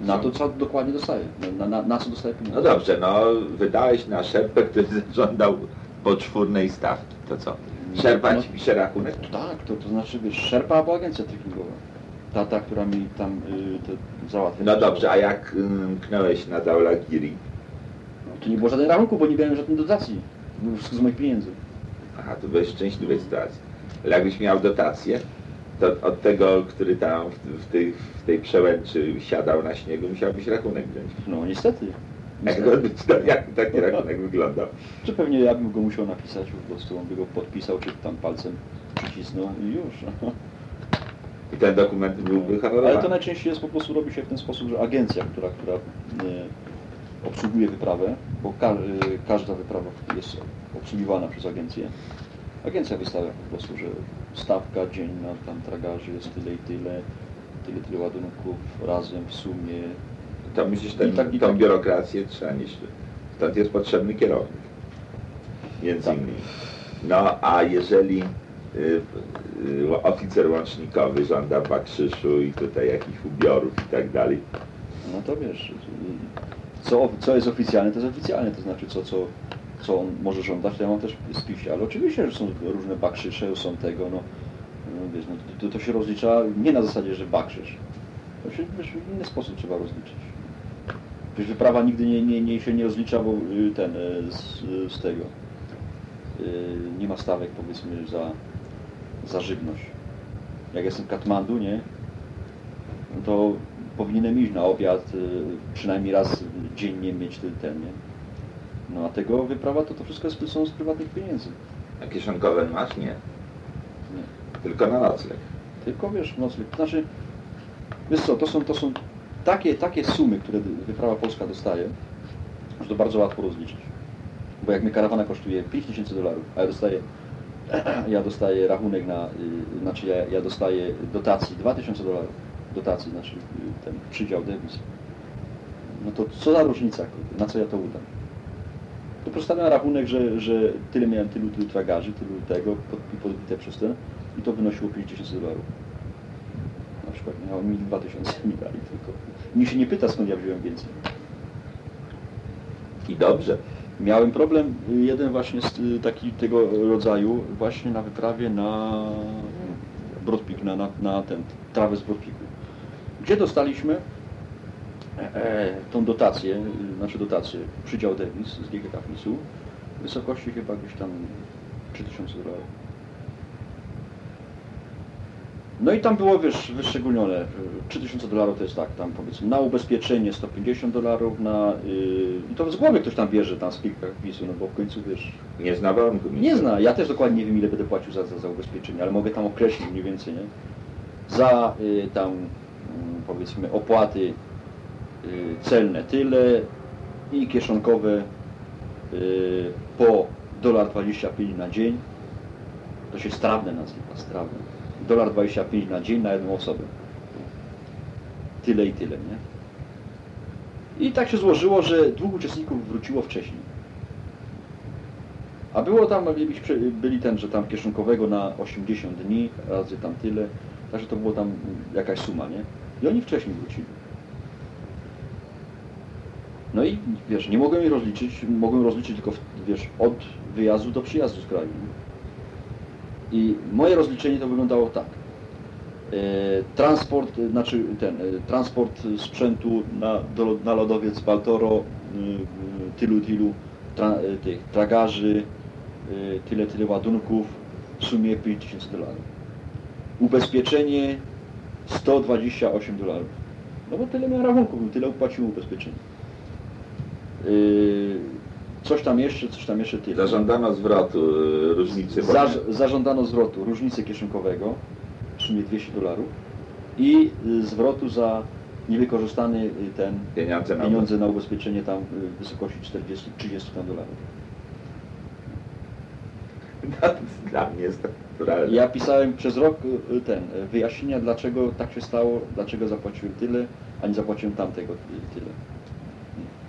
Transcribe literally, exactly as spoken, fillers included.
Na to, co dokładnie dostaję. Na, na, na co dostaję pieniądze. No dobrze, no wydałeś na szerpę, który żądał poczwórnej stawki. To co? Szerpa no, ci pisze rachunek? Tak, to, to znaczy wiesz, szerpa albo agencja trackingowa. Ta, ta, która mi tam y, to załatwia. No dobrze, a jak y, knąłeś na Daulagiri? No, to nie było żadnej rachunku, bo nie miałem żadnej dotacji. Było wszystko z moich pieniędzy. Aha, to byłeś w szczęśliwej sytuacji. Ale jakbyś miał dotację, to od tego, który tam w, w, tej, w tej przełęczy siadał na śniegu, musiałbyś rachunek wziąć. No niestety. Jak, niestety. jak taki rachunek wyglądał? Czy pewnie ja bym go musiał napisać po prostu, on by go podpisał, czy tam palcem przycisnął i już. I ten dokument byłby honorowany. Ale to najczęściej jest po prostu robi się w ten sposób, że agencja, która, która e, obsługuje wyprawę, bo ka, e, każda wyprawa jest obsługiwana przez agencję. Agencja wystawia po prostu, że stawka dzienna tam tragarzy jest tyle i tyle, tyle, tyle ładunków razem w sumie. To myślisz, ten, I tak, i tą tak. biurokrację trzeba nieść. Stąd jest potrzebny kierownik. Między Tak. innymi. No a jeżeli y, y, oficer łącznikowy żąda bakrzyszu i tutaj jakichś ubiorów i tak dalej. No to wiesz, co, co jest oficjalne, to jest oficjalne, to znaczy co, co, co on może żądać, to ja mam też w spisie, ale oczywiście, że są różne bakrzysze, są tego, no, no wiesz, no, to, to się rozlicza nie na zasadzie, że bakrzysz. To się wiesz, w inny sposób trzeba rozliczyć. Wiesz, wyprawa nigdy nie, nie, nie się nie rozlicza, bo ten, z, z tego, nie ma stawek, powiedzmy, za, za żywność. Jak jestem w Katmandu, nie, no to powinienem iść na obiad, przynajmniej raz dziennie mieć ten, ten, nie? No a tego wyprawa to to wszystko jest, są z prywatnych pieniędzy. A kieszonkowe masz? Nie. Nie. Tylko na nocleg. Tylko wiesz, nocleg. Znaczy, wiesz co, to są, to są takie, takie sumy, które wyprawa polska dostaje, że to bardzo łatwo rozliczyć. Bo jak mnie karawana kosztuje pięć tysięcy dolarów, a ja dostaję, ja dostaję rachunek na, yy, znaczy ja, ja dostaję dotacji dwa tysiące dolarów, dotacji, znaczy yy, ten przydział dewis. No to co za różnica, na co ja to udam? To postawiam rachunek, że, że tyle miałem, tylu, tylu tragarzy, tylu tego, i podbite przez ten, i to wynosiło pięć tysięcy dolarów. Na przykład miało mi dwa tysiące mi dali tylko. Nikt się nie pyta, skąd ja wziąłem więcej. I dobrze. Miałem problem jeden właśnie z taki tego rodzaju właśnie na wyprawie na Broad Peak, na, na, na ten trawę z Broad Peaku, gdzie dostaliśmy e, tą dotację, znaczy dotację, przydział Davis z G G K F-u w wysokości chyba gdzieś tam trzy tysiące dolarów. No i tam było, wiesz, wyszczególnione, trzy tysiące dolarów to jest tak, tam powiedzmy na ubezpieczenie sto pięćdziesiąt dolarów, na, yy, i to z głowy ktoś tam bierze tam z kilka wpisu, no bo w końcu, wiesz... Nie zna warunku. Nie zna, ja też dokładnie nie wiem, ile będę płacił za, za, za ubezpieczenie, ale mogę tam określić mniej więcej, nie? Za yy, tam, yy, powiedzmy, opłaty yy, celne tyle i kieszonkowe yy, po dolar dwadzieścia pięć na dzień, to się strawne nazywa, strawne. dolar dwadzieścia pięć na dzień na jedną osobę. Tyle i tyle, nie? I tak się złożyło, że dwóch uczestników wróciło wcześniej. A było tam, byli ten, że tam kieszonkowego na osiemdziesiąt dni, razy tam tyle, także to było tam jakaś suma, nie? I oni wcześniej wrócili. No i wiesz, nie mogłem ich rozliczyć, mogłem rozliczyć tylko, wiesz, od wyjazdu do przyjazdu z kraju. Nie? I moje rozliczenie to wyglądało tak. E, transport, znaczy ten, e, transport sprzętu na, do, na lodowiec Baltoro, e, tylu, tylu tra, e, tych tragarzy, e, tyle, tyle ładunków, w sumie pięć tysięcy dolarów. Ubezpieczenie sto dwadzieścia osiem dolarów. No bo tyle miałem rachunków, tyle opłaciłem ubezpieczenie. E, Coś tam jeszcze, coś tam jeszcze tyle. Zażądano zwrotu y, różnicy. Za, zażądano zwrotu różnicy kieszonkowego, w sumie dwieście dolarów, i y, zwrotu za niewykorzystany y, ten pieniądze na, pieniądze na ubezpieczenie tam y, w wysokości czterdzieści trzydzieści tam dolarów. No, dla mnie jest to naturalne. Ja pisałem przez rok y, ten y, wyjaśnienia, dlaczego tak się stało, dlaczego zapłaciłem tyle, a nie zapłaciłem tamtego y, tyle.